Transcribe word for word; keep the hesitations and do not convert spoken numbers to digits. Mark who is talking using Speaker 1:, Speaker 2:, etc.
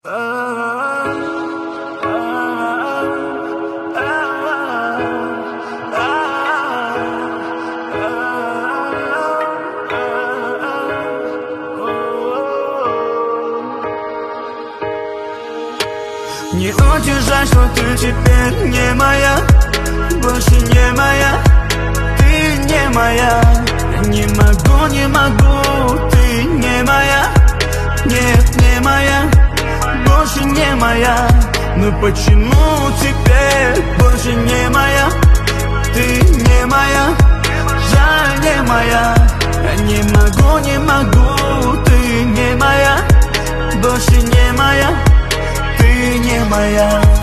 Speaker 1: Мне очень жаль, что ты теперь не моя, больше не моя, ты не моя. Я не могу, не могу, ты не моя, нет, не моя, больше не моя. Но почему теперь больше не моя, ты не моя, жаль, не моя. Я не могу, не могу, ты не моя, больше не моя, ты не моя.